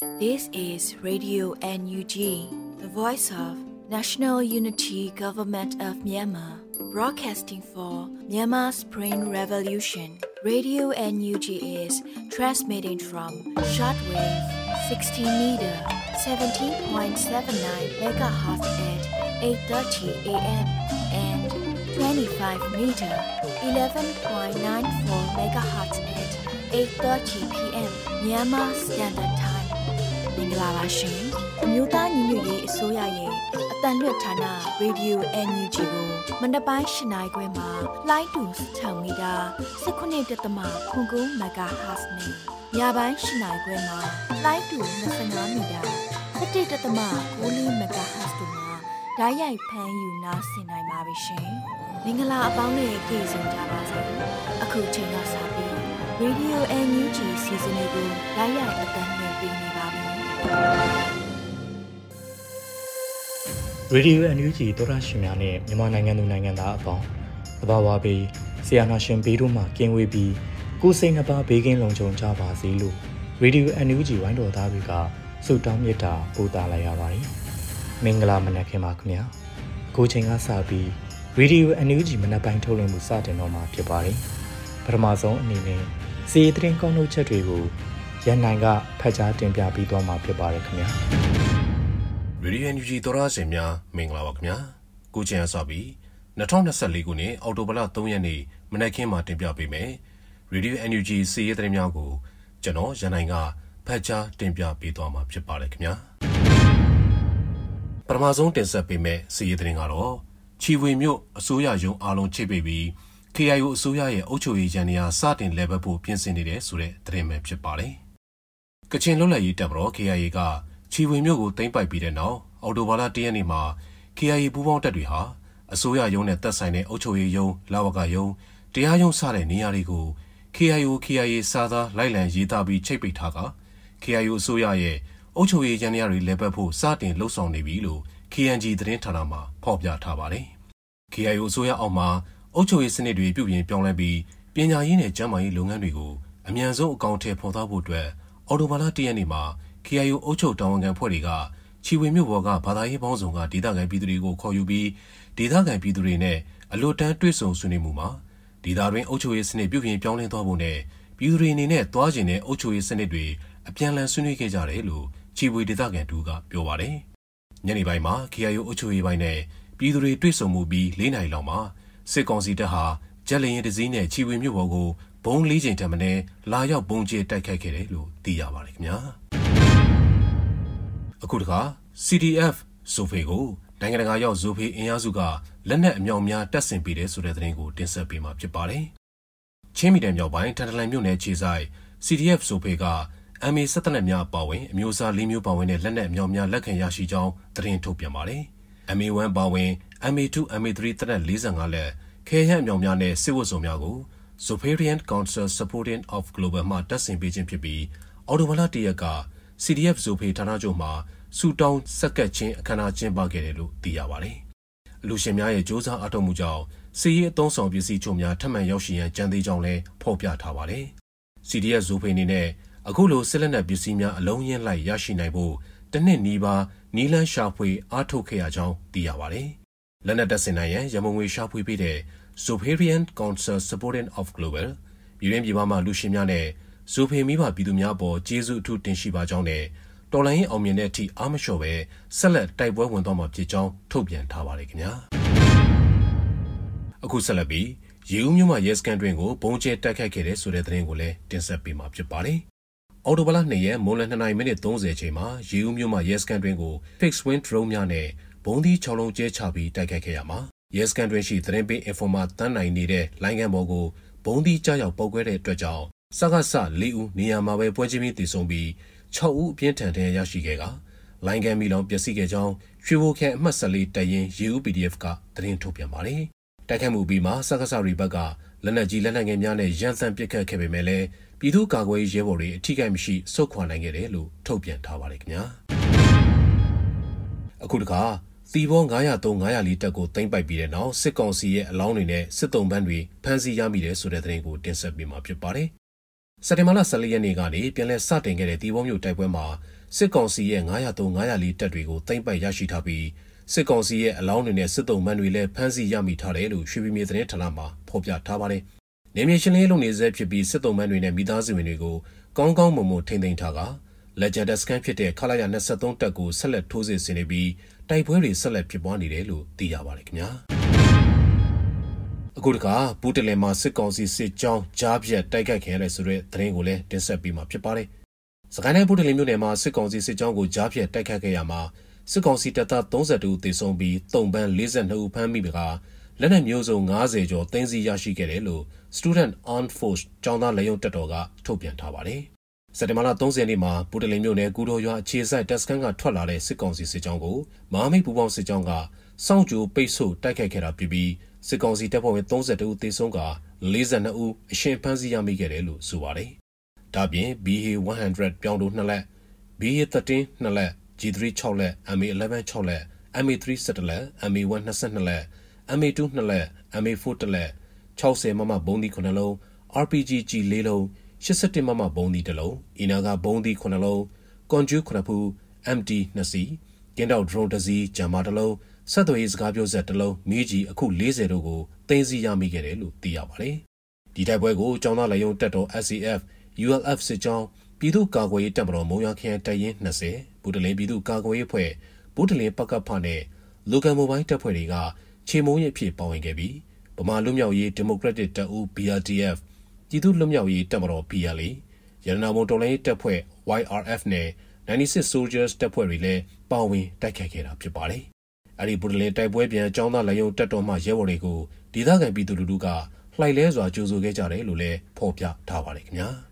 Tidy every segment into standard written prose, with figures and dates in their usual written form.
This is Radio NUG, the voice of National Unity Government of Myanmar, broadcasting for Myanmar's Spring Revolution. Radio NUG is transmitting from shortwave 16 meter, 17.79 megahertz at 8:30 a.m. and 25 meter, 11.94 megahertz at 8:30 p.m. Myanmar Standard Time. မင်္ဂလာပါရှင်အမျိုးသားညီညွတ်ရေးအစိုးရရဲ့အတန်လွတ်ဌာန Radio NUG ကိုမနက်ပိုင်း၈နာရီခွဲမှာလိုင်းတူ6မီတာ19.9 MHz နဲ့ညပိုင်း၈နာရီခွဲမှာလိုင်းတူ25မီတာ17.9 MHz တို့မှာဓာတ်ရိုက်ဖမ်းယူနားဆင်နိုင်ပါပြီရှင်မင်္ဂလာအပေါင်းနဲ့ကြိုဆိုကြပါစို့အခုချိန်ကစပြီး Radio NUG စီစဉ်လေးကိုဓာတ်ရိုက်အတန်လွှင့်ပေးနေပါပြီရေဒီယို NUG သောရရှင်များနဲ့မြန်မာနိုင်ငံသူနိုင်ငံသားအပေါင်းသဘာဝဘေးဆရာနာရှင်ဘေးတို့မှကင်းဝေးပြီးကိုယ်စိတ်နှပါဘေးကင်းလုံခြုံကြပါစေလို့ရေဒီယို NUG ဝိုင်းတော်သားတွေကဆုတောင်းမေတ္တာပို့သလိုက်ရပါတယ်မင်္ဂလာမနက်ခင်းပါခင်ဗျာအခုချိန်ကစပြီးရေဒီယို NUG မနက်ပိုင်းထုတ်လွှင့်မှုစတင်တော့မှာဖြစ်ပါတယ်ပထမဆုံးအနေနဲ့စီးသတင်းကောင်းထုတ်ချက်တွေကိုရန်နိုင်ကဖတ်ကြားတင်ပြပြီးသွားမှာဖြစ်ပါတယ်ခင်ဗျာရေဒီယို NUG သောရရှင်များမင်္ဂလာပါခင်ဗျာကိုကျန်ဆော့ပြီး2024ခုနှစ်အောက်တိုဘာလ3ရက်နေ့မနက်ခင်းမှာတင်ပြပေးမယ်ရေဒီယို NUG စီးရဲသတင်းများကိုကျွန်တော်ရန်နိုင်ကဖတ်ကြားတင်ပြပေးသွားမှာဖြစ်ပါတယ်ခင်ဗျာပထမဆုံးတင်ဆက်ပေးမယ်စီးရဲသတင်းကတော့ချီဝေမြို့အစိုးရရုံးအားလုံးချိတ်ပိတ်ပြီး KIO အစိုးရရဲ့အုပ်ချုပ်ရေးရန်ရာစတင်လဲပတ်ဖို့ပြင်ဆင်နေတယ်ဆိုတဲ့သတင်းပဲဖြစ်ပါတယ်ကချင်လွတ်လပ်ရေးတပ်မတော် KIA ကချီဝေမြို့ကိုသိမ်းပိုက်ပြီးတဲ့နောက်အော်တိုဘာလ1ရက်နေ့မှာ KIA ပူးပေါင်းတပ်တွေဟာအစိုးရရုံးနဲ့သက်ဆိုင်တဲ့အုပ်ချုပ်ရေးရုံးလဝကရုံးတရားရုံးစတဲ့နေရာတွေကို KIA စာသားလိုက်လံရေးသားပြီးချိတ်ပိတ်ထားက KIO အစိုးရရဲ့အုပ်ချုပ်ရေးရန်ရာတွေလဲပတ်ဖို့စတင်လှုပ်ဆောင်နေပြီလို့ KNG သတင်းဌာနမှာဖော်ပြထားပါတယ်။ KIO အစိုးရအောက်မှာအုပ်ချုပ်ရေးစနစ်တွေပြုပြင်ပြောင်းလဲပြီးပညာရေးနဲ့ကျန်းမာရေးလုပ်ငန်းတွေကိုအမြန်ဆုံးအကောင့်ထဲဖော်ထားဖို့အတွက်အော်တိုဘာလ1ရက်နေ့မှာ KIO အုပ်ချုပ်တာဝန်ခံဖွဲ့တွေကချီဝေမြို့ပေါ်ကဘာသာရေးပေါင်းစုံကဒေသခံပြည်သူတွေကိုခေါ်ယူပြီးဒေသခံပြည်သူတွေနဲ့အလွတ်တန်းတွေ့ဆုံဆွေးနွေးမှုမှာဒေသတွင်းအုပ်ချုပ်ရေးစနစ်ပြုပြင်ပြောင်းလဲသွားဖို့နဲ့ပြည်သူတွေအနေနဲ့သွားကျင်တဲ့အုပ်ချုပ်ရေးစနစ်တွေအပြန်အလှန်ဆွေးနွေးခဲ့ကြတယ်လို့ချီဝေဒေသခံတူကပြောပါတယ်။ညနေပိုင်းမှာ KIO အုပ်ချုပ်ရေးပိုင်းနဲ့ပြည်သူတွေတွေ့ဆုံမှုပြီး4နာရီလောက်မှာစစ်ကောင်စီတပ်ဟာဂျက်လျင်တစည်းနဲ့ချီဝေမြို့ပေါ်ကိုဘုံ4ချိန်ထပ်မံလာရောက်ပုံကျဲတိုက်ခိုက်ခဲ့တယ်လို့သိရပါတယ်ခင်ဗျာအခုတခါ CDF ဇိုဖေကိုနိုင်ငံတကာရောက်ဇိုဖေအင်အားစုကလက်နက်အမြောက်များတပ်ဆင်ပေးတယ်ဆိုတဲ့သတင်းကိုတင်ဆက်ပေးမှာဖြစ်ပါတယ်ချင်းမီတန်မြောက်ပိုင်းထန်တလန်မြို့နယ်ခြေဆိုင် CDF ဇိုဖေက MA 17လက်များပါဝင်အမျိုးအစား၄မျိုးပါဝင်တဲ့လက်နက်အမြောက်များလက်ခံရရှိကြောင်းသတင်းထုတ်ပြန်ပါတယ် MA1 ပါဝင် MA2 MA3 တပ်နက်45လက်ခဲယမ်းအမြောက်များနဲ့စစ်ဝတ်စုံများကိုZopharian Council Supporting of Global မှတက်ဆင်ပေးခြင်းဖြစ်ပြီးအော်တိုဘာလ1ရက်က CDF ဇိုဖေဌာနချုပ်မှာစူတောင်းစက်ကတ်ချင်းအခမ်းအနားကျင်းပခဲ့တယ်လို့သိရပါတယ်။လူရှင်များရဲ့စ조사အားထုတ်မှုကြောင့်စီရေးအသုံးဆောင်ပစ္စည်းချို့များထပ်မံရောက်ရှိရန်ကြံသေးကြောင်းလည်းဖော်ပြထားပါတယ်။ CDF ဇိုဖေအနေနဲ့အခုလိုစစ်လက်နက်ပစ္စည်းများအလုံးရင်းလိုက်ရရှိနိုင်ဖို့တစ်နှစ်နီးပါးနီလန်းရှာဖွေအားထုတ်ခဲ့ရကြောင်းသိရပါတယ်။လက်နက်တပ်ဆင်နိုင်ရန်ရမုံငွေရှာဖွေပေးတဲ့Zopharian Council Supporting of Global ပြည်တွင်းပြည်ပမှလူရှင်များနဲ့ဇိုဖေမိဘပြည်သူများပေါ်ကျေးဇူးအထူးတင်ရှိပါကြောင်းနဲ့တော်လိုင်းရင်အောင်မြင်တဲ့အထိအားမလျှော့ပဲဆက်လက်တိုက်ပွဲဝင်သွားမှာဖြစ်ကြောင်းထုတ်ပြန်ထားပါတယ်ခင်ဗျာအခုဆက်လက်ပြီးရေဦးမြို့မှာရဲစခန်းတွင်ကိုဘုံကျဲတိုက်ခိုက်ခဲ့တဲ့ဆိုတဲ့သတင်းကိုလည်းတင်ဆက်ပေးမှာဖြစ်ပါတယ်အော်တိုဘာလ2ရက်မိုးလယ်2:30မိနစ်30ချိန်မှာရေဦးမြို့မှာရဲစခန်းတွင်ကို fixed wing drone များနဲ့ဘုံသီး6လုံးကျဲချပြီးတိုက်ခိုက်ခဲ့ရမှာရဲစခန်းတွင်ရှိသတင်းပေး informer တန်းနိုင်နေတဲ့လိုင်းကန်ဘော်ကိုဘုံသီးကြားရောက်ပောက်ကွဲတဲ့အတွက်ကြောင့်စကားဆ4ဦးနေရာမှာပဲပွဲချင်းပြီးတည်ဆုံပြီး6ဦးအပြင်းထန်တဲ့ရရှိခဲ့ကလိုင်းကန်မီလောင်ပျက်စီးခဲ့ကြောင်းရွှေဘိုခန့်အမှတ်14တပ်ရင်း UU PDF ကသတင်းထုတ်ပြန်ပါတယ်။တိုက်ခိုက်မှုပြီးမှစကားဆရီဘက်ကလက်နက်ကြီးလက်နက်ငယ်များနဲ့ရန်စံပစ်ခတ်ခဲ့ပေမဲ့လည်းပြည်သူ့ကာကွယ်ရေးရဲဘော်တွေအထိကိမရှိဆုတ်ခွာနိုင်ခဲ့တယ်လို့ထုတ်ပြန်ထားပါတယ်ခင်ဗျာ။အခုတခါသီဘော903 904တက်ကိုသိမ်းပိုက်ပြီးတဲ့နောက်စစ်ကောင်စီရဲ့အလောင်းတွေနဲ့စစ်တုံးပန်းတွေဖမ်းဆီးရမိတယ်ဆိုတဲ့သတင်းကိုတင်ဆက်ပေးမှာဖြစ်ပါတယ်စက်တင်ဘာလ14ရက်နေ့ကနေပြန်လည်စတင်ခဲ့တဲ့တီဘောမျိုးတိုက်ပွဲမှာစစ်ကောင်စီရဲ့903-904တပ်တွေကိုသိမ်းပိုက်ရရှိထားပြီးစစ်ကောင်စီရဲ့အလောင်းတွေနဲ့စစ်တုံးမှန်တွေလည်းဖမ်းဆီးရမိထားတယ်လို့ရွှေပြည်မြေသတင်းဌာနမှဖော်ပြထားပါတယ်။နေမြေရှင်းလင်းလုပ်နေဆဲဖြစ်ပြီးစစ်တုံးမှန်တွေနဲ့မိသားစုဝင်တွေကိုကောင်းကောင်းမွန်မွန်ထိန်းသိမ်းထားကလက်ကျန်တပ်စခန်းဖြစ်တဲ့ခလာရ23တပ်ကိုဆက်လက်ထိုးစစ်ဆင်နေပြီးတိုက်ပွဲတွေဆက်လက်ဖြစ်ပွားနေတယ်လို့သိရပါတယ်ခင်ဗျာ။အခုတခါဘူးတလင်မှာစစ်ကောင်စီစစ်ကြောင်းကြားပြတ်တိုက်ခိုက်ခံရတဲ့ဆိုတဲ့သတင်းကိုလည်းတင်ဆက်ပေးမှာဖြစ်ပါတယ်။စကိုင်းတိုင်းဘူးတလင်မြို့နယ်မှာစစ်ကောင်စီစစ်ကြောင်းကိုကြားပြတ်တိုက်ခိုက်ခဲ့ရမှာစစ်ကောင်စီတပ်သား32ဦးသေဆုံးပြီး3ပန်း42ဦးဖမ်းမိပြီးကလက်နက်မျိုးစုံ90ကျော်သိမ်းဆည်းရရှိခဲ့တယ်လို့ Student Armed Force ကျောင်းသားလက်ရုံတပ်တော်ကထုတ်ပြန်ထားပါတယ်။စက်တင်ဘာလ30ရက်နေ့မှာဘူးတလင်မြို့နယ်ကူတော်ရွာအခြေစိုက်တပ်စခန်းကထွက်လာတဲ့စစ်ကောင်စီစစ်ကြောင်းကိုမဟာမိတ်ပူးပေါင်းစစ်ကြောင်းကစောင့်ကြိုပိတ်ဆို့တိုက်ခိုက်ခဲ့တာဖြစ်ပြီးစစ်ကောင်စီတပ်ဖွဲ့ဝင်32ဦးသေဆုံးက42ဦးအရှင်ဖမ်းဆီးရမိခဲ့တယ်လို့ဆိုပါတယ်။ဒါပြင် BA100 ပြောင်းတို2လက် BA13 2လက်G3 6လက် MA11 6လက် MA3 17လက် MA1 22လက် MA2 2လက် MA4 1လက်60မမဘုံဒီ9လုံး RPG G 4လုံး81မမဘုံဒီ1လုံးအီနာကဘုံဒီ9လုံးကွန်ဂျူ9ဖူ MT 2စီကင်းတောက် drone 1စီဂျမ်မာ1လုံးဆက်သွယ်ရေးစကားပြောစက်1လုံးမီးကြီးအခု40တို့ကိုသိမ်းဆည်းရမိခဲ့တယ်လို့သိရပါတယ်။ဒီတိုက်ပွဲကိုကျောင်းသားလက်ရုံတပ်တော် SCF ULF စစ်ကြောင်းပြည်သူ့ကာကွယ်ရေးတပ်မတော်မုံရခရိုင်တပ်ရင်း20ဘူးတလင်းပြည်သူ့ကာကွယ်ရေးအဖွဲ့ဘူးတလင်းပကဖနဲ့လူကန်မိုဘိုင်းတပ်ဖွဲ့တွေကခြေမုံရအဖြစ်ပါဝင်ခဲ့ပြီးဗမာလူမျိုးရေးဒီမိုကရက်တစ်တပ်ဦး BRDF ပြည်သူ့လူမျိုးရေးတပ်မတော် PLA ရန်နာဘုံတော်လိုင်းတပ်ဖွဲ့ YRF နဲ့96 Soldiers တပ်ဖွဲ့တွေလည်းပါဝင်တိုက်ခိုက်ခဲ့တာဖြစ်ပါတယ်။အဲဒီဘူးတလင်းတိုက်ပွဲပြန်ကျောင်းသားလက်ရုံတပ်တော်မှရဲဘော်တွေကိုဒေသခံပြည်သူလူထုကလှိုက်လဲစွာကြိုဆိုခဲ့ကြတယ်လို့လည်းဖော်ပြထားပါတယ်ခင်ဗျာ။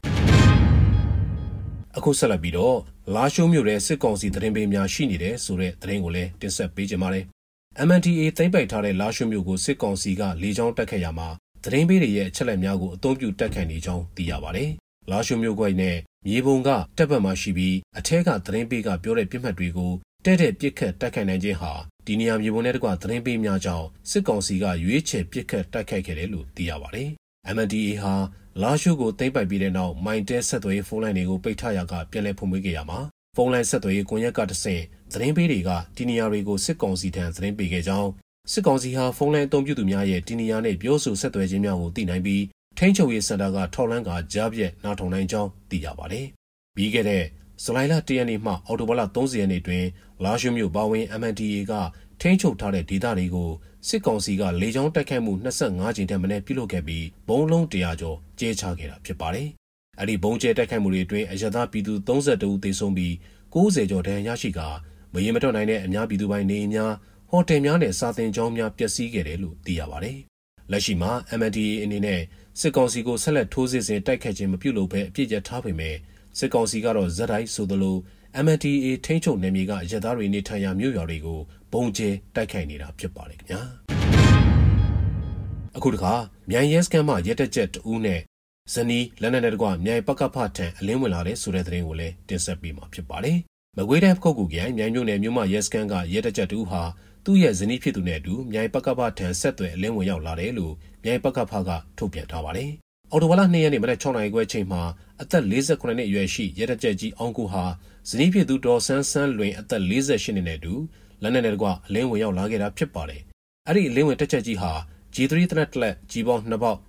အခုဆက်လက်ပြီးတော့လာရှိုးမြို့ရဲ့စစ်ကောင်စီသတင်းပေးများရှိနေတဲ့ဆိုတဲ့သတင်းကိုလည်းတင်ဆက်ပေးကြပါမယ်။ MNDAA သိမ်းပိုက်ထားတဲ့လာရှိုးမြို့ကိုစစ်ကောင်စီကလေကြောင်းတက်ခဲ့ရမှာသတင်းပေးတွေရဲ့အချက်လက်များကိုအသုံးပြုတက်ခတ်နေကြောင်းသိရပါတယ်။လာရှိုးမြို့ကွက်နဲ့မြေပုံကတပ်ပတ်မှရှိပြီးအထက်ကသတင်းပေးကပြောတဲ့ပြစ်မှတ်တွေကိုတဲ့တဲ့ပြစ်ခတ်တက်ခတ်နိုင်ခြင်းဟာဒီနေရာမြေပုံနဲ့တကွသတင်းပေးများကြောင့်စစ်ကောင်စီကရွေးချယ်ပြစ်ခတ်တက်ခတ်ခဲ့တယ်လို့သိရပါတယ်။ MNDAA ဟာလာရှိုးကိုသိမ်းပိုက်ပြီးတဲ့နောက်မိုင်တဲဆက်သွယ်ရေးဖုန်းလိုင်းတွေကိုပိတ်ထားရကပြန်လည်ဖွင့်ပေးခဲ့ရမှာဖုန်းလိုင်းဆက်သွယ်ရေးကွန်ရက်ကတဆင့်သတင်းပေးတွေကဒီနေရာတွေကိုစစ်ကောင်စီထံသတင်းပေးခဲ့ကြောင်းစစ်ကောင်စီဟာဖုန်းလိုင်းအသုံးပြုသူများရဲ့ဒီနေရာနဲ့ပြောဆိုဆက်သွယ်ခြင်းများကိုသိနိုင်ပြီးထိန်းချုပ်ရေးစင်တာကထောက်လန်းကကြားပြက်နားထောင်နိုင်ကြောင်းသိရပါတယ်။ပြီးခဲ့တဲ့ဇူလိုင်လ1ရက်နေ့မှအောက်တိုဘာလ30ရက်နေ့တွင်လာရှိုးမြို့ပါဝင် MNDAA ကထိန်းချုပ်ထားတဲ့ဒေသတွေကိုစစ်ကောင်စီကလေကြောင်းတိုက်ခိုက်မှု25ကြိမ်ထက်မနည်းပြုလုပ်ခဲ့ပြီးဘုံလုံး100ကျော်ကျဲချခဲ့တာဖြစ်ပါတယ်။အဲဒီဘုံကျဲတိုက်ခိုက်မှုတွေအတွင်းအရသာပြည်သူ32ဦးသေဆုံးပြီး90ကျော်ဒဏ်ရာရရှိကာမရေမတွက်နိုင်တဲ့အများပြည်သူပိုင်းနေအိမ်များဟိုတယ်များနဲ့စာသင်ကျောင်းများပျက်စီးခဲ့တယ်လို့သိရပါတယ်။လက်ရှိမှာ MNDAA အနေနဲ့စစ်ကောင်စီကိုဆက်လက်ထိုးစစ်ဆင်တိုက်ခိုက်ခြင်းမပြုလုပ်ဘဲအပြစ်ရထားပေမဲ့စစ်ကောင်စီကတော့ဇက်တိုင်းဆိုသလို MNDAA ထိန်းချုပ်နယ်မြေကအရသာတွေနေထိုင်ရာမြို့ရွာတွေကိုဘုံကျဲတိုက်ခိုက်နေတာဖြစ်ပါတယ်ခင်ဗျာ။အခုတခါမြိုင်ရဲစခန်းမှာရဲတပ်ချက်တဦးနဲ့ဇနီးလက်နက်နဲ့တကွမြိုင်ပကဖထံအလင်းဝင်လာတဲ့ဆိုတဲ့သတင်းကိုလည်းတင်ဆက်ပေးမှာဖြစ်ပါတယ်။မကွေးတိုင်းဖခုတ်ကူကိုမြိုင်မြို့နယ်မြို့မရဲစခန်းကရဲတပ်ချက်တဦးဟာသူ့ရဲ့ဇနီးဖြစ်သူနဲ့အတူမြိုင်ပကဖထံဆက်သွယ်အလင်းဝင်ရောက်လာတယ်လို့မြိုင်ပကဖကထုတ်ပြန်ထားပါတယ်။အော်တိုဝါလာ2ရက်နေ့မနက်6နာရီခွဲချိန်မှာအသက်48နှစ်အရွယ်ရှိရဲတပ်ချက်ကြီးအောင်ကိုဟာဇနီးဖြစ်သူဒေါ်ဆန်းဆန်းလွင်အသက်48နှစ်နဲ့အတူလက်နက်နဲ့တကွအလင်းဝင်ရောက်လာခဲ့တာဖြစ်ပါတယ်။အဲ့ဒီအလင်းဝင်တပ်ချက်ကြီးဟာ G3 တနက်လက်ကြီးပေါင်း2ပေါက်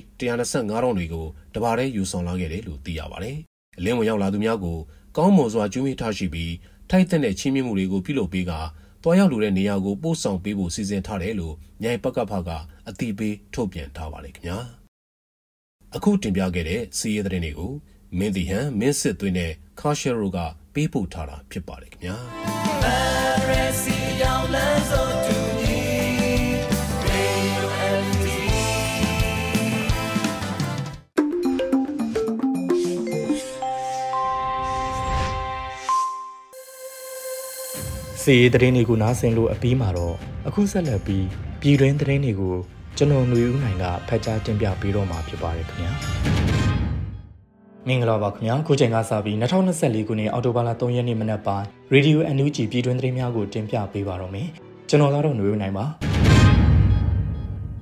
G125 တောင်းတွေကိုတပါးတည်းယူဆောင်လာခဲ့တယ်လို့သိရပါတယ်။အလင်းဝင်ရောက်လာသူများကိုကောင်းမွန်စွာကျွေးမိထားရှိပြီးထိုက်တဲ့ချင်းမြင့်မှုတွေကိုပြုလုပ်ပေးကတွားရောက်လိုတဲ့နေရာကိုပို့ဆောင်ပေးဖို့စီစဉ်ထားတယ်လို့မြိုင်ပကဖကအတိပေးထုတ်ပြန်ထားပါတယ်ခင်ဗျာ။အခုတင်ပြခဲ့တဲ့စီးရဲသတင်းတွေကိုမင်းတီဟန်မင်းစစ်သွင်းတဲ့ခါရှယ်ရိုကပေးပို့ထားတာဖြစ်ပါတယ်ခင်ဗျာ။စီးသတင်းတွေကိုနားဆင်လို့အပြီးမှာတော့အခုဆက်လက်ပြီးပြည်တွင်းသတင်းတွေကိုကျွန်တော်ຫນွေဦးနိုင်ကဖတ်ကြားတင်ပြပေးတော့မှာဖြစ်ပါတယ်ခင်ဗျာမင်္ဂလာပါခင်ဗျာခုချိန်ကစပြီး2024ခုနှစ်အောက်တိုဘာလ3ရက်နေ့မနက်ပိုင်း Radio NUG ပြည်တွင်းသတင်းများကိုတင်ပြပေးပါတော့မယ်ကျွန်တော်ကတော့ຫນွေဦးနိုင်ပါ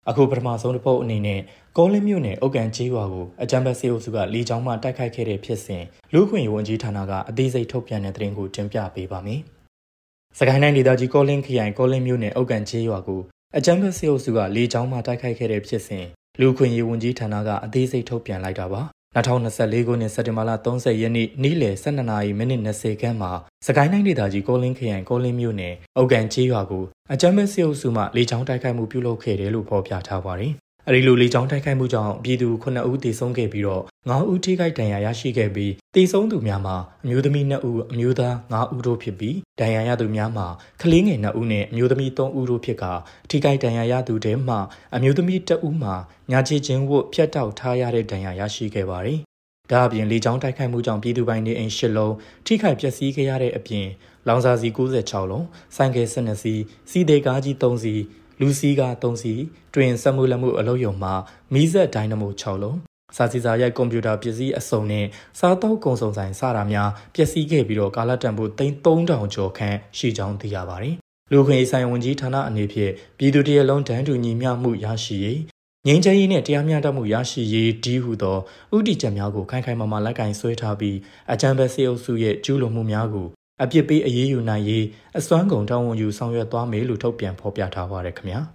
အခုပထမဆုံးတစ်ပုတ်အနေနဲ့ကောလင်းမြို့နယ်အုတ်ကန်ကျေးရွာကိုအကြမ်းဖက်စစ်အုပ်စုကလေကြောင်းမှတိုက်ခိုက်ခဲ့တဲ့ဖြစ်စဉ်လူ့အခွင့်အရေးဝန်ကြီးဌာနကအသေးစိတ်ထုတ်ပြန်တဲ့သတင်းကိုတင်ပြပေးပါမယ်။စကိုင်းတိုင်းဒေသကြီးကောလင်းခရိုင်ကောလင်းမြို့နယ်အုတ်ကန်ကျေးရွာကိုအကြမ်းဖက်စစ်အုပ်စုကလေကြောင်းမှတိုက်ခိုက်ခဲ့တဲ့ဖြစ်စဉ်လူ့အခွင့်အရေးဝန်ကြီးဌာနကအသေးစိတ်ထုတ်ပြန်လိုက်တာပါ။2024ခုနှစ်စက်တင်ဘာလ30ရက်နေ့နေ့လယ်12:20ခန်းမှာစကိုင်းတိုင်းဒေသကြီးကောလင်းခရိုင်ကောလင်းမြို့နယ်အုတ်ကန်ကျေးရွာကိုအကြမ်းဖက်စစ်အုပ်စုမှလေကြောင်းတိုက်ခိုက်မှုပြုလုပ်ခဲ့တယ်လို့ဖော်ပြထားပါတယ်။အဲဒီလိုလေကြောင်းတိုက်ခိုက်မှုကြောင့်ပြည်သူ9ဦးသေဆုံးခဲ့ပြီးတော့9ဦးထိခိုက်ဒဏ်ရာရရှိခဲ့ပြီးသေဆုံးသူများမှာအမျိုးသမီး2ဦးအမျိုးသား9ဦးတို့ဖြစ်ပြီးဒဏ်ရာရသူများမှာကလေးငယ်2ဦးနဲ့အမျိုးသမီး3ဦးတို့ဖြစ်ကာထိခိုက်ဒဏ်ရာရသူတွေမှအမျိုးသမီး1ဦးမှာညာချေခြင်းဝတ်ဖြတ်တောက်ထားရတဲ့ဒဏ်ရာရရှိခဲ့ပါတယ်။ဒါအပြင်လေကြောင်းတိုက်ခိုက်မှုကြောင့်ပြည်သူပိုင်းနေအိမ်10လုံးထိခိုက်ပျက်စီးခဲ့ရတဲ့အပြင်လောင်စာဆီ96လုံးဆိုင်ကယ်12စီးစီးသေးကားကြီး3စီးလူစီးကား3စီးတွင်စက်မှုလက်မှုအလုပ်ရုံမှာမီးစက်ဒိုင်နမို6လုံးစာစီစာရိုက်ကွန်ပျူတာပစ္စည်းအစုံနဲ့စားတောက်ကုန်စုံဆိုင်စတာများပျက်စီးခဲ့ပြီးတော့ကာလတန်ဖိုး3,000ကျော်ခန့်ရှိကြောင်းသိရပါတယ်။လူခွင့်ရေးဆိုင်ဝန်ကြီးဌာနအနေဖြင့်ပြည်သူတရလုံးတန်းတူညီမျှမှုရရှိရေးငြိမ်းချမ်းရေးနဲ့တရားမျှတမှုရရှိရေးဒီဟုသောဥတီချက်များကိုခိုင်ခိုင်မာမာလက်ကင်ဆွဲထားပြီးအကြမ်းဖက်စစ်အုပ်စုရဲ့ကျူးလွန်မှုများကိုအပြစ်ပေးအရေးယူနိုင်ရေးအစွမ်းကုန်တောင်းဝန်ယူဆောင်ရွက်သွားမယ်လို့ထုတ်ပြန်ဖော်ပြထားပါတယ်ခင်ဗျာ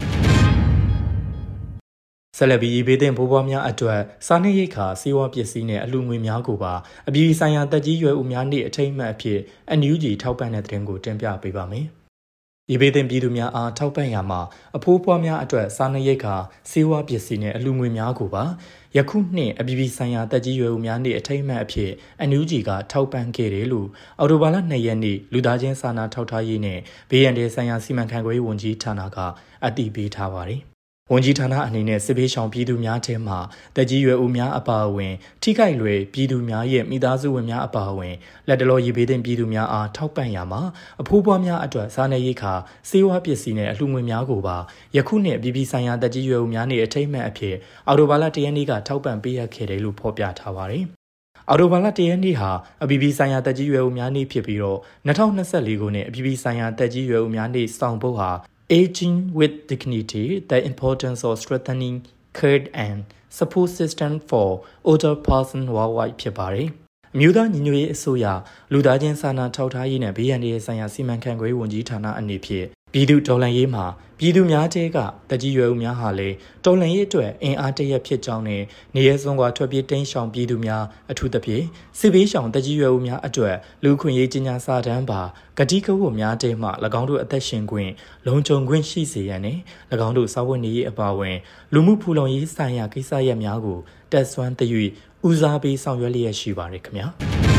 ဆက်လက်ပြီးဘေးသင့်ဘိုးဘွားများအတွက်စားနပ်ရိက္ခာစေဝါပစ္စည်းနဲ့အလှူငွေများကိုပါအပြည်ပြည်ဆိုင်ရာတက်ကြီးရွယ်ဦးများနေ့အထိမ်းအမှတ်အဖြစ် NUG ထောက်ပံ့တဲ့သတင်းကိုတင်ပြပေးပါမယ်ဒီဘေးသင့်ပြည်သူများအားထောက်ပံ့ရမှာအဖိုးဖွားများအတွက်စားနပ်ရိက္ခာစေဝါပစ္စည်းနဲ့အလှူငွေများကိုပါယခုနှစ်အပြည်ပြည်ဆိုင်ရာတက်ကြီးရွယ်ဦးများနေ့အထိမ်းအမှတ်အဖြစ် NUG ကထောက်ပံ့ခဲ့တယ်လို့အော်တိုဘာလ2ရက်နေ့လူသားချင်းစာနာထောက်ထားရေးနဲ့ဘေးရန်ဒေဆိုင်ရာစီမံခန့်ခွဲရေးဝန်ကြီးဌာနကအတည်ပြုထားပါတယ်ဝန်ကြီးဌာနအနေနဲ့စစ်ဘေးရှောင်ပြည်သူများထဲမှာတက်ကြီးရွယ်ဦးများအပါအဝင်ထိခိုက်လွယ်ပြည်သူများရဲ့မိသားစုဝင်များအပါအဝင်လက်တလောရေးပေးတဲ့ပြည်သူများအားထောက်ပံ့ရမှာအဖိုးဖွားများအတွက်စားနပ်ရိက္ခာစေဝါပစ္စည်းနဲ့အလှူငွေများကိုပါယခုနှစ်ပြည်ပြည်ဆိုင်ရာတက်ကြီးရွယ်ဦးများနေ့အထိမ်းအမှတ်အဖြစ်အော်တိုဘာလ1ရက်နေ့ကထောက်ပံ့ပေးရခဲ့တယ်လို့ဖော်ပြထားပါတယ်အော်တိုဘာလ1ရက်နေ့ဟာအပြည်ပြည်ဆိုင်ရာတက်ကြီးရွယ်ဦးများနေ့ဖြစ်ပြီးတော့2024ခုနှစ်အပြည်ပြည်ဆိုင်ရာတက်ကြီးရွယ်ဦးများနေ့ဆောင်ပုဒ်ဟာ Aging with Dignity, the importance of strengthening care and support system for older persons worldwide ဖြစ်ပါတယ်။မြို့သားညီညွတ်ရေးအစိုးရလူသားချင်းစာနာထောက်ထားရေးနဲ့ဘေးရန်တွေဆိုင်ရာစီမံခန့်ခွဲဝန်ကြီးဌာနအနေဖြင့်ပြည်သူတော်လှန်ရေးမှာပြည်သူများတဲကတက်ကြီးရွယ်ဦးများဟာလည်းတော်လှန်ရေးအတွက်အင်အားတရက်ဖြစ်ကြောင်းနဲ့နေရဲစွန်ကွာထွက်ပြေးတိမ်းရှောင်ပြည်သူများအထူးသဖြင့်စစ်ဘေးရှောင်တက်ကြီးရွယ်ဦးများအတွက်လူခွင့်ရေးကြီးညာစာတမ်းပါဂတိကဝတ်များတဲမှ၎င်းတို့အသက်ရှင်ခွင့်လုံခြုံခွင့်ရှိစေရန်နဲ့၎င်းတို့စာဝတ်နေရေးအပါအဝင်လူမှုဖူလုံရေးဆိုင်ရာကိစ္စရပ်များကိုတက်ဆွမ်းတ၍ဦးစားပေးဆောင်ရွက်လျက်ရှိပါတယ်ခင်ဗျာ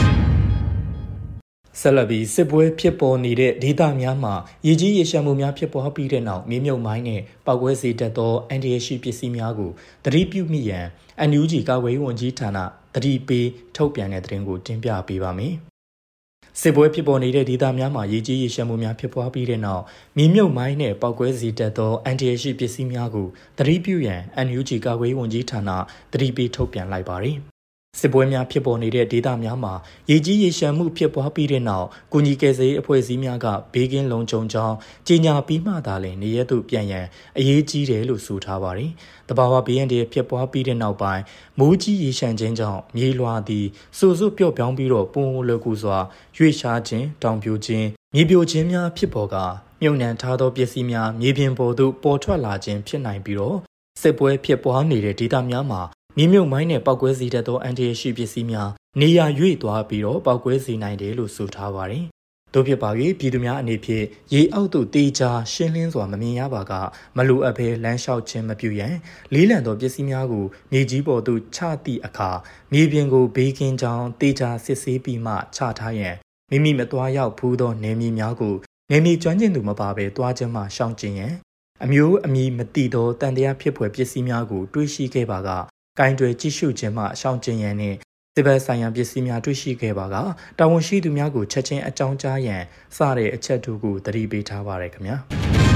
ဆက်လက်ပြီးစစ်ပွဲဖြစ်ပေါ်နေတဲ့ဒေသများမှာရည်ကြီးရရှမ်းမှုများဖြစ်ပေါ်ပြီးတဲ့နောက်မြေမြုပ်မိုင်းနဲ့ပောက်ကွဲစေတတ်သောအန်တီရရှိပစ္စည်းများကိုသတိပြုမိရန် NUG ကာကွယ်ရေးဝန်ကြီးဌာနသတိပေးထုတ်ပြန်တဲ့သတင်းကိုတင်ပြပေးပါမယ်။စစ်ပွဲဖြစ်ပေါ်နေတဲ့ဒေသများမှာရည်ကြီးရရှမ်းမှုများဖြစ်ပေါ်ပြီးတဲ့နောက်မြေမြုပ်မိုင်းနဲ့ပောက်ကွဲစေတတ်သောအန်တီရရှိပစ္စည်းများကိုသတိပြုရန် NUG ကာကွယ်ရေးဝန်ကြီးဌာနသတိပေးထုတ်ပြန်လိုက်ပါတယ်။စစ်ပွဲများဖြစ်ပေါ်နေတဲ့ဒေသများမှာရေကြီးရေရှမ်းမှုဖြစ်ပွားပြီးတဲ့နောက်ကုညီကယ်ဆယ်ရေးအဖွဲ့အစည်းများကဘေးကင်းလုံခြုံကြောင်းကြေညာပြီးမှသာလျှင်နေရသို့ပြန်ရန်အရေးကြီးတယ်လို့ဆိုထားပါတယ်။တဘာဝဘေးရန်တွေဖြစ်ပွားပြီးတဲ့နောက်ပိုင်းမိုးကြီးရေရှမ်းခြင်းကြောင့်မြေလွှာသည်စိုစွပျော့ပြောင်းပြီးတော့ပုံလွယ်ကူစွာရွေ့ရှားခြင်းတောင်ပြိုခြင်းမြေပြိုခြင်းများဖြစ်ပေါ်ကမြုပ်နှံထားသောပစ္စည်းများမြေပြင်ပေါ်သို့ပေါ်ထွက်လာခြင်းဖြစ်နိုင်ပြီးတော့စစ်ပွဲဖြစ်ပွားနေတဲ့ဒေသများမှာမြေမြုပ်မိုင်းနဲ့ပောက်ကွဲစေတတ်သောအန်တီရရှိပစ္စည်းများနေရာရွေ့သွားပြီးတော့ပောက်ကွဲစေနိုင်တယ်လို့ဆိုထားပါတယ်။တို့ဖြစ်ပါ၍ပြည်သူများအနေဖြင့်ရေအောက်သို့တေချာရှင်းလင်းစွာမမြင်ရပါကမလိုအပ်ဘဲလမ်းလျှောက်ခြင်းမပြုရန်လေးလံသောပစ္စည်းများကိုမြေကြီးပေါ်သို့ချသည့်အခါမြေပြင်ကိုဘေးကင်းကြောင်းတေချာစစ်ဆေးပြီးမှချထားရန်မိမိမသွားရောက်ဘူးသောနေမြေများကိုနေမြေကျွမ်းကျင်သူမပါဘဲသွားခြင်းမှရှောင်ကျဉ်ရန်အမျိုးအမည်မသိသောတန်တရားဖြစ်ဖွယ်ပစ္စည်းများကိုတွေးရှိခဲ့ပါကကိုင်တွယ်ကြည့်ရှုခြင်းမှရှောင်ကျဉ်ရန်နှင့်စစ်ဘက်ဆိုင်ရာပစ္စည်းများတွေ့ရှိခဲ့ပါကတာဝန်ရှိသူများကိုချက်ချင်းအကြောင်းကြားရန်စတဲ့အချက်တို့ကိုသတိပေးထားပါရခင်ဗျာ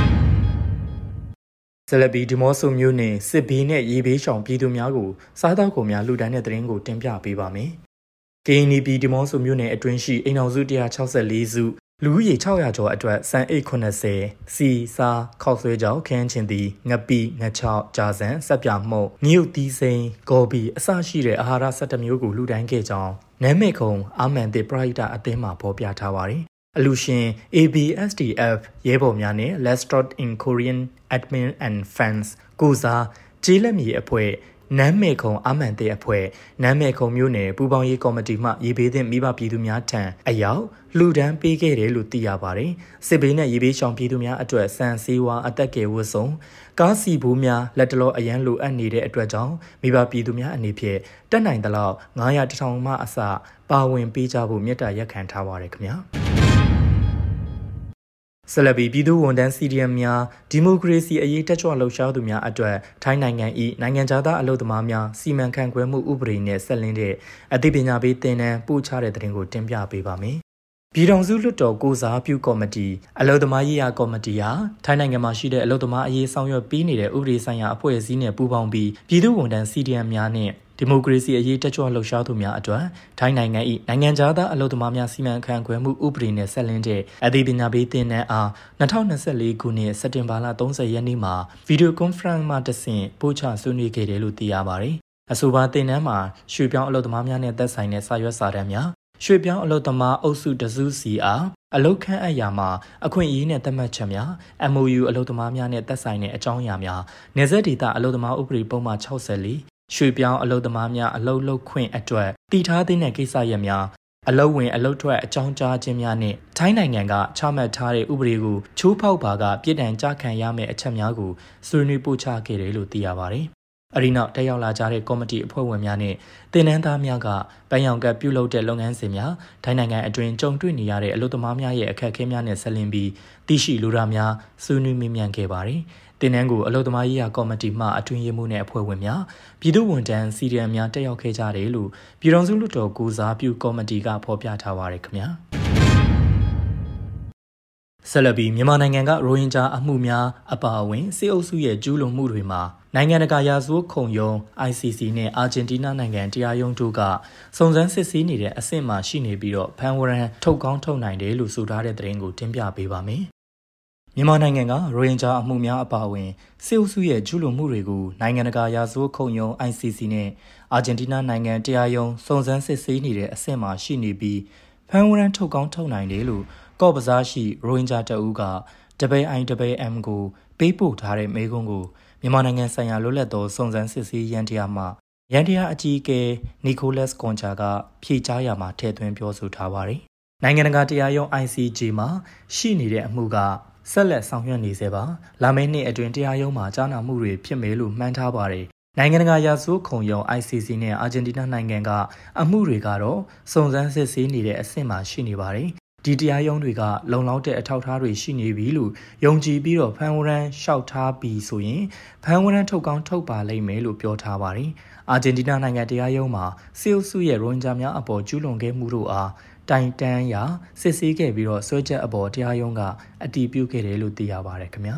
ဆလဘီဒီမော့ဆိုမျိုးနဲ့စစ်ဘေးနဲ့ရေဘေးရှောင်ပြည်သူများကိုစားသောက်ကုန်များလှူဒါန်းတဲ့သတင်းကိုတင်ပြပေးပါမယ်။ KNP ဒီမော့ဆိုမျိုးနဲ့အတွင်းရှိအိမ်အောင်စု164စုလူဦးရေ600ကျော်အတွက်စံအိတ်80စီစားခောက်ဆွဲကြောက်ခင်းချင်းသည်ငပီငချောက်ကြာစံဆက်ပြမှုန့်မြုပ်သီးစိန်ဂေါ်ဘီအစရှိတဲ့အာဟာရ17မျိုးကိုလှူဒန်းခဲ့ကြောင်းနမ်းမေခုံအာမန်တေပရိဒအသင်းမှဖော်ပြထားပါတယ်အလူရှင် ABSDF ရဲဘော်များနဲ့ Let's Start in Korean Admin and Fans ကိုစားကျေးလက်မြေအဖွဲ့နမ်းမေခုံအာမန်တဲ့အဖွဲ့နမ်းမေခုံမျိုးနယ်ပူပေါင်းရေးကော်မတီမှရေဘေးသင့်မိဘပြည်သူများထံအရောက်လှူဒန်းပေးခဲ့တယ်လို့သိရပါတယ်။စစ်ဘေးနဲ့ရေဘေးရှောင်ပြည်သူများအတွက်စံစည်းဝါးအသက်ကယ်ဝတ်စုံကားစီဘူးများလက်တလောအရန်လိုအပ်နေတဲ့အတွက်ကြောင့်မိဘပြည်သူများအနေဖြင့်တက်နိုင်သလောက်900 1000မှအစပါဝင်ပေးကြဖို့မြတ်တာရက်ခံထားပါရခင်ဗျာ။ဆလဘီပြည်သူဝန်ထမ်း CDM များဒီမိုကရေစီအရေးတက်ကြွလှုပ်ရှားသူများအတွက်ထိုင်းနိုင်ငံ၏နိုင်ငံခြားသားအလုပ်သမားများစီမံခန့်ခွဲမှုဥပဒေနဲ့ဆက်လင်းတဲ့အသိပညာပေးသင်တန်းပို့ချတဲ့တဲ့တင်ကိုတင်ပြပေးပါမယ်။ပြည်ထောင်စုလွှတ်တော်ကိုစားပြုကော်မတီအလုပ်သမားရေးရာကော်မတီဟာထိုင်းနိုင်ငံမှာရှိတဲ့အလုပ်သမားအရေးဆောင်ရွက်ပေးနေတဲ့ဥပဒေဆိုင်ရာအဖွဲ့အစည်းနဲ့ပူးပေါင်းပြီးပြည်သူဝန်ထမ်း CDM များနဲ့ဒီမိုကရေစီအရေးတက်ကြွလှုပ်ရှားသူများအတွက်ထိုင်းနိုင်ငံ၏နိုင်ငံခြားသားအလုပ်သမားများစီမံခန့်ခွဲမှုဥပဒေနဲ့ဆက်လင်းတဲ့အသိပညာပေးသင်တန်းအား2024ခုနှစ်စက်တင်ဘာလ30ရက်နေ့မှာဗီဒီယိုကွန်ဖရင့်မှတဆင့်ပို့ချဆွေးနွေးခဲ့တယ်လို့သိရပါတယ်။အဆိုပါသင်တန်းမှာရွှေပြောင်းအလုပ်သမားများနဲ့သက်ဆိုင်တဲ့စာရွက်စာတမ်းများရွှေပြောင်းအလုပ်သမားအုပ်စုတစုစီအားအလုပ်ခန့်အပ်ရာမှာအခွင့်အရေးနဲ့သတ်မှတ်ချက်များ MOU အလုပ်သမားများနဲ့သက်ဆိုင်တဲ့အကြောင်းအရာများနယ်စပ်ဒေသအလုပ်သမားဥပဒေပုံမှန်64ရွှေပြောင်းအလုပ်သမားများအလုပ်လုပ်ခွင့်အတွက်တည်ထားသည့်ကိစ္စရပ်များအလုပ်ဝင်အလုပ်ထွက်အကြောင်းကြားခြင်းများနဲ့ထိုင်းနိုင်ငံကချမှတ်ထားတဲ့ဥပဒေကိုချိုးဖောက်ပါကပြည်ထောင်ကြခံရမယ့်အချက်များကိုဆွေးနွေးပို့ချခဲ့တယ်လို့သိရပါတယ်။အရီနောက်တက်ရောက်လာကြတဲ့ကော်မတီအဖွဲ့ဝင်များနဲ့တင်နန်းသားများကပန်းရောင်ကပ်ပြုလုပ်တဲ့လုပ်ငန်းစဉ်များထိုင်းနိုင်ငံအတွင်းကြုံတွေ့နေရတဲ့အလုပ်သမားများရဲ့အခက်အခဲများနဲ့ဆက်လင်းပြီးသိရှိလိုတာများဆွေးနွေးမေးမြန်းခဲ့ပါတယ်။တင်နန်းကိုအလုပ်သမားရေးရာကော်မတီမှအတွင်းရေးမှူးနဲ့အဖွဲ့ဝင်များပြည်သူ့ဝန်ထမ်း CDM များတက်ရောက်ခဲ့ကြတယ်လို့ပြည်ထောင်စုလွှတ်တော်ကိုစားပြုကော်မတီကဖော်ပြထားပါရခင်ဗျာဆလဘီမြန်မာနိုင်ငံကရိုဟင်ဂျာအမှုများအပါအဝင်စစ်အုပ်စုရဲ့ကျူးလွန်မှုတွေမှာနိုင်ငံတကာရာဇဝတ်ခုံရုံး ICC နဲ့အာဂျင်တီးနားနိုင်ငံတရားရုံးတို့ကစုံစမ်းစစ်ဆေးနေတဲ့အဆင့်မှာရှိနေပြီးတော့ဖန်ဝရန်ထုတ်ကောင်းထုတ်နိုင်တယ်လို့ဆိုထားတဲ့သတင်းကိုတင်ပြပေးပါမယ်မြန်မာနိုင်ငံကရိုဟင်ဂျာအမှုများအပါအဝင်စစ်အုပ်စုရဲ့ကျူးလွန်မှုတွေကိုနိုင်ငံတကာရာဇဝတ်ခုံရုံး ICC နဲ့အာဂျင်တီးနားနိုင်ငံတရားရုံးစုံစမ်းစစ်ဆေးနေတဲ့အဆင့်မှာရှိနေပြီးဖန်ဝရန်ထုတ်ကောင်းထုတ်နိုင်တယ်လို့ကော့ဘဇားရှိရိုဟင်ဂျာတအူးကWIMM ကိုပေးပို့ထားတဲ့မေးခွန်းကိုမြန်မာနိုင်ငံဆိုင်ရာလွတ်လပ်သောစုံစမ်းစစ်ဆေးရန်တရားမှရန်တရားအကြီးအကဲနီကိုလတ်ကွန်ချာကဖြေကြားရမှာထည့်သွင်းပြောဆိုထားပါတယ်။နိုင်ငံတကာတရားရုံး ICJ မှာရှိနေတဲ့အမှုကဆက်လက်ဆောင်ရွက်နေသေးပါလာမယ့်နှစ်အတွင်းတရားရုံးမှာကြားနာမှုတွေဖြစ်မယ်လို့မှန်းထားပါတယ်နိုင်ငံတကာရာဇဝတ်ခုံရုံး ICC နဲ့အာဂျင်တီးနားနိုင်ငံကအမှုတွေကတော့စုံစမ်းစစ်ဆေးနေတဲ့အဆင့်မှာရှိနေပါတယ်ဒီတရားရုံးတွေကလုံလောက်တဲ့အထောက်အထားတွေရှိနေပြီလို့ယုံကြည်ပြီးတော့ဖန်ဝရန်လျှောက်ထားပြီးဆိုရင်ဖန်ဝရန်ထုတ်ကောင်းထုတ်ပါလိမ့်မယ်လို့ပြောထားပါတယ်အာဂျင်တီးနားနိုင်ငံတရားရုံးမှာစစ်အုပ်စုရဲ့ရိုဟင်ဂျာများအပေါ်ကျူးလွန်ခဲ့မှုတို့အားတိုင်တန်းရာစစ်ဆေးခဲ့ပြီးတော့ဆွဲချက်အပေါ်တရားရုံးကအတည်ပြုခဲ့တယ်လို့သိရပါတယ်ခင်ဗျာ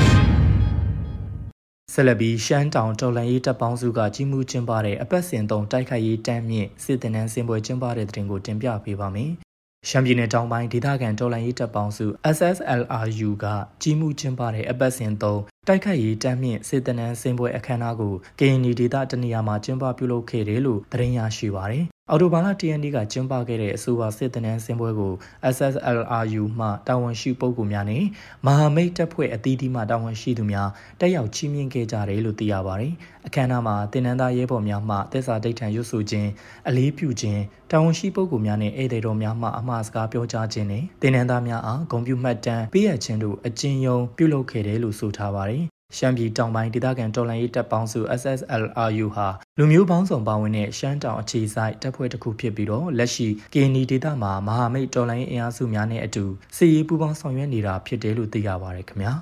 ဆလဘီရှမ်းတောင်တော်လှန်ရေးတပ်ပေါင်းစုကကြီးမှုကျင်းပတဲ့အပတ်စဉ်3တိုက်ခိုက်ရေးတန်းမြင့်စစ်တင်နန်းစင်ပွဲကျင်းပတဲ့တဲ့တင်ကိုတင်ပြပေးပါမယ်ရှမ်းပြည်နယ်တောင်ပိုင်းဒေသခံတော်လှန်ရေးတပ်ပေါင်းစု SSLRU ကကြီးမှုကျင်းပတဲ့အပတ်စဉ်3တိုက်ခိုက်ရေးတန်းမြင့်စစ်တင်နန်းစင်ပွဲအခမ်းအနားကိုကရင်နီဒေသတနေရာမှာကျင်းပပြုလုပ်ခဲ့တယ်လို့သတင်းရရှိပါတယ်အော်တိုဘာလ10ရက်နေ့ကကျင်းပခဲ့တဲ့အဆိုပါစစ်တနန်းစင်ပွဲကို SSLRU မှတာဝန်ရှိပုဂ္ဂိုလ်များနဲ့မဟာမိတ်တပ်ဖွဲ့အသီးသီးမှတာဝန်ရှိသူများတက်ရောက်ချီးမြှင့်ခဲ့ကြတယ်လို့သိရပါတယ်။အခမ်းအနားမှာတင်နန်းသားရဲဘော်များမှသက်စာဒိဋ္ဌံရွတ်ဆိုခြင်းအလေးပြုခြင်းတာဝန်ရှိပုဂ္ဂိုလ်များနဲ့ဧည့်သည်တော်များမှအမှားစကားပြောကြားခြင်းနဲ့တင်နန်းသားများအားဂုဏ်ပြုမှတ်တမ်းပေးအပ်ခြင်းတို့အကျဉ်းယုံပြုလုပ်ခဲ့တယ်လို့ဆိုထားပါတယ်။ရှမ်းပြည်တောင်ပိုင်းဒေသခံတော်လှန်ရေးတပ်ပေါင်းစု SSLRU ဟာလူမျိုးပေါင်းစုံပါဝင်တဲ့ရှမ်းတောင်အခြေစိုက်တပ်ဖွဲ့တစ်ခုဖြစ်ပြီးတော့လက်ရှိကရင်နီဒေသမှာမဟာမိတ်တော်လှန်ရေးအင်အားစုများနဲ့အတူစစ်ရေးပူးပေါင်းဆောင်ရွက်နေတာဖြစ်တယ်လို့သိရပါတယ်ခင်ဗျာ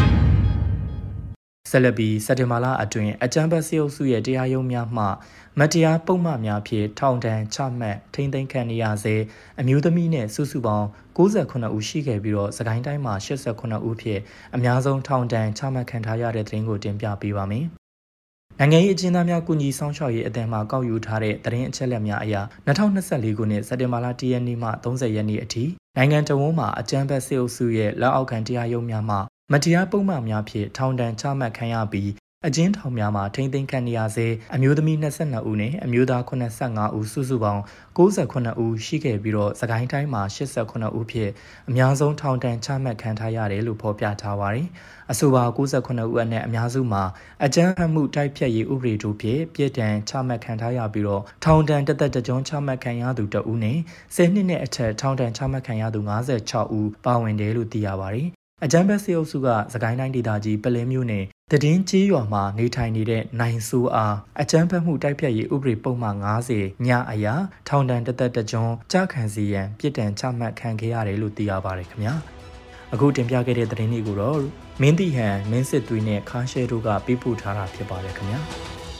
ဆလဘီစက်တင်ဘာလအတွင်းအကြမ်းဖက်စစ်အုပ်စုရဲ့တရားရုံးများမှမတရားပုံမှန်များဖြင့်ထောင်ဒဏ်ချမှတ်ထိန်းသိမ်းခံနေရစေအမျိုးသမီးနဲ့စုစုပေါင်း69ဦးရှိခဲ့ပြီးတော့စကိုင်းတိုင်းမှာ89ဦးဖြင့်အများဆုံးထောင်ဒဏ်ချမှတ်ခံထားရတဲ့သတင်းကိုတင်ပြပေးပါမယ်နိုင်ငံရေးအကျဉ်းသားများကုညီဆောင်ရှောက်ရေးအသင်းမှကောက်ယူထားတဲ့သတင်းအချက်အလက်များအရ2024ခုနှစ်စက်တင်ဘာလ10ရက်နေ့မှ30ရက်နေ့အထိနိုင်ငံတော်ဝန်မှအကြမ်းဖက်စစ်အုပ်စုရဲ့လက်အောက်ခံတရားရုံးများမှမတရားပုံမှန်များဖြင့်ထောင်ဒဏ်ချမှတ်ခံရပြီးအကျဉ်းထောင်များမှာထိန်းသိမ်းခံနေရဆဲအမျိုးသမီး22ဦးနဲ့အမျိုးသား85ဦးစုစုပေါင်း68ဦးရှိခဲ့ပြီးတော့စကိုင်းတိုင်းမှာ89ဦးဖြင့်အများဆုံးထောင်ဒဏ်ချမှတ်ခံထားရတယ်လို့ဖော်ပြထားပါတယ်။အဆိုပါ68ဦးအနက်အများစုမှာအကြမ်းဖက်မှုတိုက်ဖျက်ရေးဥပဒေတို့ဖြင့်ပြည်ထံချမှတ်ခံထားရပြီးတော့ထောင်ဒဏ်တစ်သက်တစ်ကြွချမှတ်ခံရသူ2ဦးနဲ့10နှစ်နဲ့အထက်ထောင်ဒဏ်ချမှတ်ခံရသူ56ဦးပါဝင်တယ်လို့သိရပါတယ်။အကြမ်းဖက်စစ်အုပ်စုကစကိုင်းတိုင်းဒေသကြီးပလဲမြို့နယ်တည်င်းကျေးရွာမှာနေထိုင်နေတဲ့နိုင်စိုးအားအကြမ်းဖက်မှုတိုက်ဖျက်ရေးဥပဒေပုံမှန်90ညအရာထောင်ဒဏ်တစ်သက်တစ်ကြွကြာခံစီရန်ပြည်ထံချမှတ်ခံခဲ့ရတယ်လို့သိရပါတယ်ခင်ဗျာအခုတင်ပြခဲ့တဲ့သတင်းတွေကိုတော့မင်းတီဟန်မင်းစစ်သွေးနဲ့ခါရှဲတို့ကပေးပို့ထားတာဖြစ်ပါတယ်ခင်ဗျာ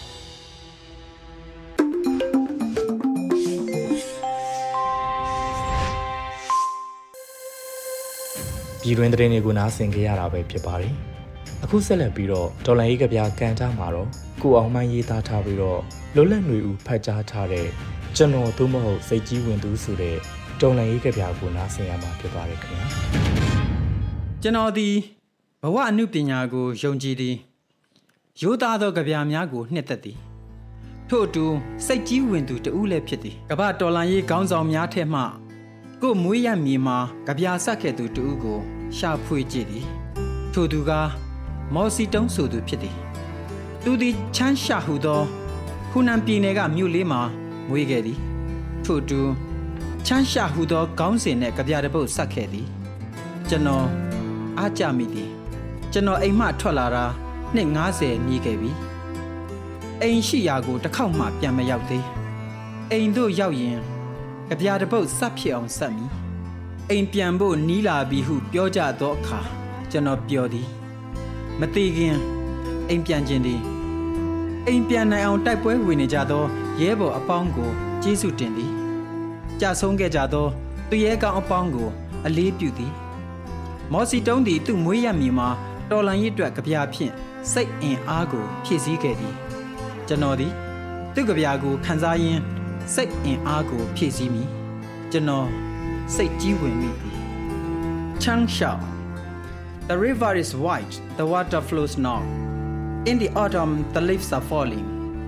ပြည်တွင်းသတင်းတွေကိုနားဆင်ကြရတာပဲဖြစ်ပါတယ်အခုဆက်လက်ပြီးတော့ဒေါ်လာရေးကဗျာကန်တာမှာတော့ကိုအောင်မိုင်းရေးသားထားပြီးတော့လွတ်လပ်ຫນွေဦးဖတ်ကြားထားတဲ့ကျွန်တော်သို့မဟုတ်စိတ်ကြီးဝင်သူဆိုတဲ့ဒေါ်လာရေးကဗျာကိုနားဆင်ရမှာဖြစ်ပါတယ်ခင်ဗျာကျွန်တော်ဒီဘဝအနုပညာကိုယုံကြည်သည်ရိုးသားသောကဗျာများကိုနှစ်သက်သည်ထို့အတူစိတ်ကြီးဝင်သူတဦးလည်းဖြစ်သည်ကမ္ဘာတော်လှန်ရေးခေါင်းဆောင်များထဲမှကိုမွေးရမြေမှာကဗျာဆက်ခဲ့သူတဦးကိုရှာဖွေကြည့်သည်ထို့သူကမော်စီတုံးဆိုသူဖြစ်သည်သူသည်ချမ်းရှာဟုသောဟူနန်ပြည်နယ်ကမြို့လေးမှာမွေးခဲ့သည်ထို့တူချမ်းရှာဟုသောခေါင်းစဉ်နဲ့ကဗျာတစ်ပုဒ်ဆက်ခဲ့သည်ကျွန်တော်အားကြမိသည်ကျွန်တော်အိမ်မှထွက်လာတာနှစ်90မြည်ခဲ့ပြီအိမ်ရှိရာကိုတစ်ခေါက်မှပြန်မရောက်သေးအိမ်တို့ရောက်ရင်ကဗျာတစ်ပုဒ်ဆက်ဖြစ်အောင်ဆက်မိအိမ်ပြန်ဖို့နီးလာပြီဟုပြောကြသောအခါကျွန်တော်ပြောသည်မသိခင်အိမ်ပြန်ခြင်းသည်အိမ်ပြန်နိုင်အောင်တိုက်ပွဲဝင်နေကြသောရဲဘော်အပေါင်းကိုကျေးဇူးတင်သည်ကြာဆုံးခဲ့ကြသောသူရဲကောင်းအပေါင်းကိုအလေးပြုသည်မော်စီတုံးသည်သူ့မွေးရမည်မှာတော်လန်ရစ်အတွက်ကဗျာဖြင့်စိတ်အင်အားကိုဖြည့်ဆည်းခဲ့သည်ကျွန်တော်သည်သူ့ကဗျာကိုခန်းစားရင်းစိတ်အင်အားကိုဖြည့်ဆည်းမိကျွန်တော်စိတ်ကြီးဝင်မိသည်ချမ်းရှောက်The river is white, the water flows not. In the autumn, the leaves are falling.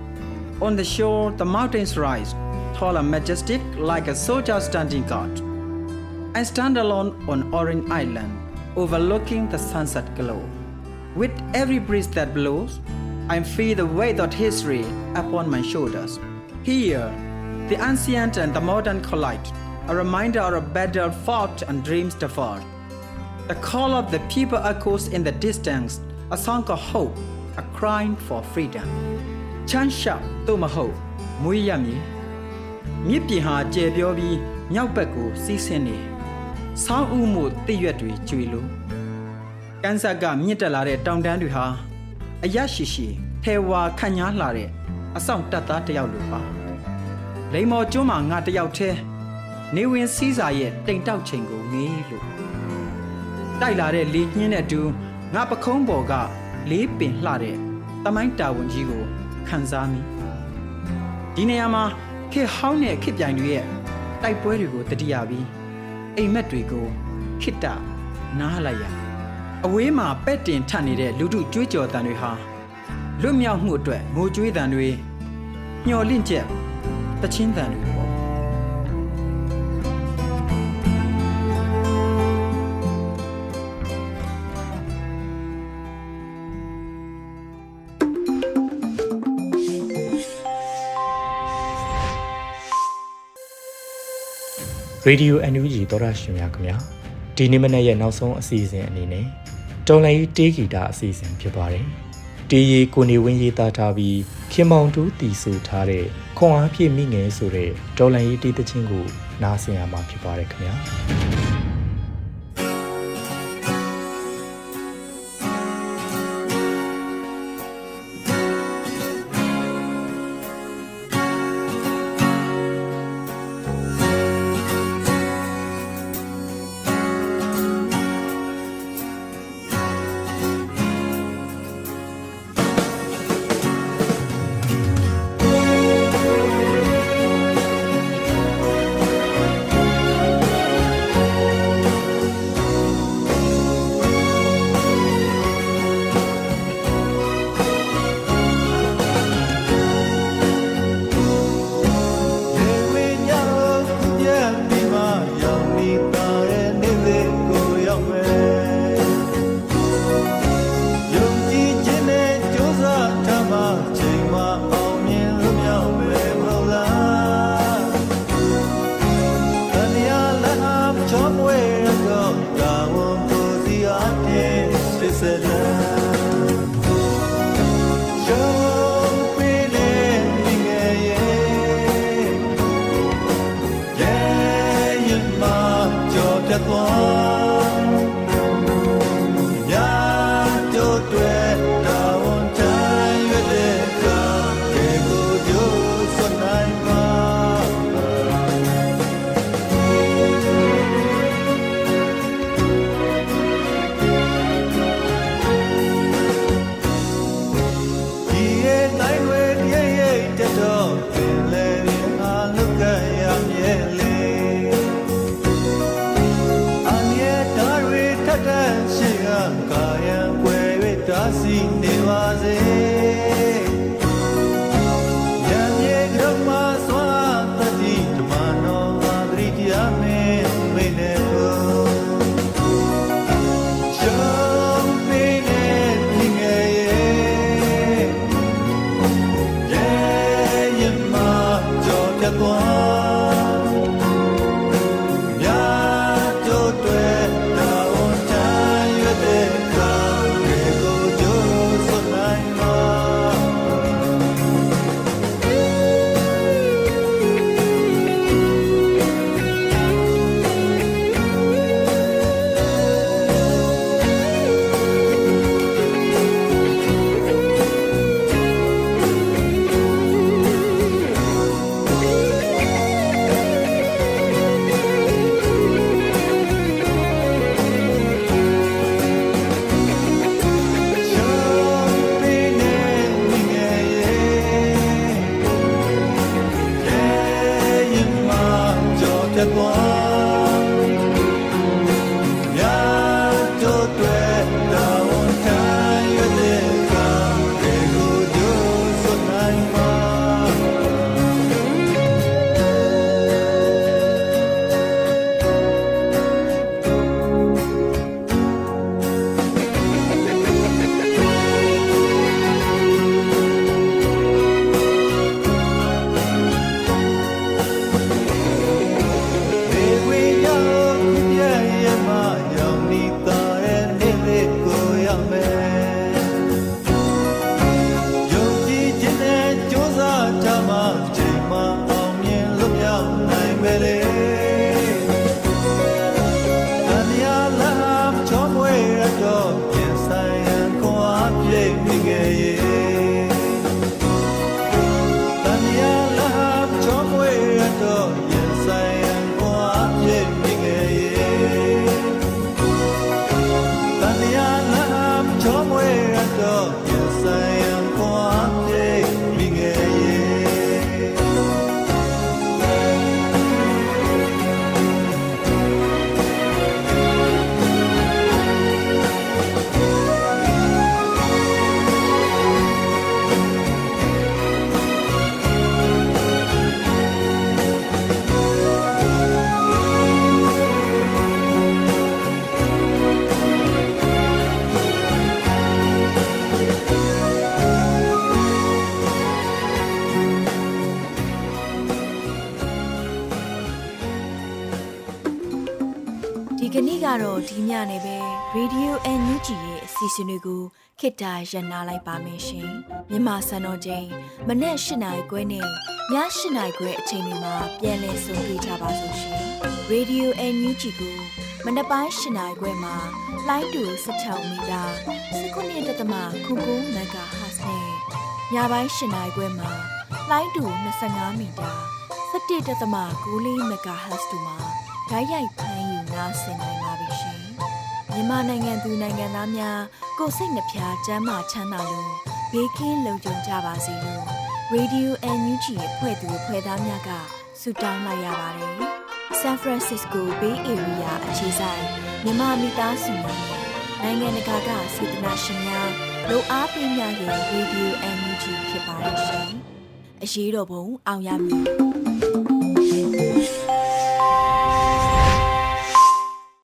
On the shore, the mountains rise, tall and majestic, like a soldier standing guard. I stand alone on Orange Island, overlooking the sunset glow. With every breeze that blows, I feel the weight of history upon my shoulders. Here, the ancient and the modern collide, a reminder of a battle fought and dreams deferred. The call of the people echoes in the distance, a song of hope, a crying for freedom. Chan shout, Tomaho, Muyami. Mipiha Jebiobi, Nyaupeku, Sisene. Sao Umu, Tiyatri, Chuilu. Kansaga, Mitalare, down Danduha. A Yashishi, Tewa, Kanya Lare, a song Tata Yalupa. Lemo Joma, not the Yaute. Newin Caesar yet, think out Chingo, Nilu. တိုက်လာတဲ့လေညင်းတဲ့တူငါပခုံးပေါ်ကလေးပင်လှတဲ့တမိုင်းတာဝန်ကြီးကိုခံစားမိဒီနေရာမှာခေဟောင်းတဲ့ခေပြိုင်တွေရဲ့တိုက်ပွဲတွေကိုတတိယပြီးအိမ်မက်တွေကိုခိတ္တနားလိုက်ရအဝေးမှာပဲ့တင်ထနေတဲ့လူထုကြွေးကြော်တန်တွေဟာလွတ်မြောက်မှုအတွက်ငိုကြွေးတန်တွေမျော်လင့်ချက်တချင်းတန်တွေပေါ့ရေဒီယို NUG သောရရှင်များခင်ဗျာဒီနေ့မနေ့ရဲ့နောက်ဆုံးအစီအစဉ်အနေနဲ့တော်လိုင်းတေးဂီတာအစီအစဉ်ဖြစ်ပါတယ်တေးရီကိုနေဝင်းရေးသားထားပြီးခင်မောင်တူးတီဆိုထားတဲ့ခွန်အားပြည့်မိငယ်ဆိုတဲ့တော်လိုင်းတေးသချင်းကိုနားဆင်ရမှာဖြစ်ပါတယ်ခင်ဗျာဒီကနေ့ကတော့ဒီညနေပဲ Radio NUG ရဲ့အစီအစဉ်တွေကိုခေတ္တရန်နာလိုက်ပါမယ်ရှင်မြန်မာစံတော်ချိန်မနေ့၈နာရီခွဲနဲ့ည၈နာရီခွဲအချိန်တွေမှာပြန်လည်ဆုံတွေ့ကြပါစို့ရှင် Radio NUG ကိုမနေ့ပိုင်း၈နာရီခွဲမှာလိုင်းတူ16မီတာ19.9 MHz နဲ့ညပိုင်း၈နာရီခွဲမှာလိုင်းတူ25မီတာ17.9 MHz တို့မှာဓာတ်ရိုက်ဖမ်းယူနားဆင်နိုင်ပါပြီရှင်မြန်မာနိုင်ငံသူနိုင်ငံသားများကိုယ်စိတ်နှဖျားကျန်းမာချမ်းသာလို့ဘေးကင်းလုံခြုံကြပါစေလို့ Radio NUG ရဲ့ဖွဲ့သူဖွဲ့သားများကဆုတောင်းလိုက်ရပါတယ် San Francisco Bay Area အခြေစိုက်မြန်မာမိသားစုများနိုင်ငံတကာကစေတနာရှင်များလို့အားပေးများရဲ့ Radio NUG ဖြစ်ပါတယ်ရှင်အရေးတော်ပုံအောင်ရမည်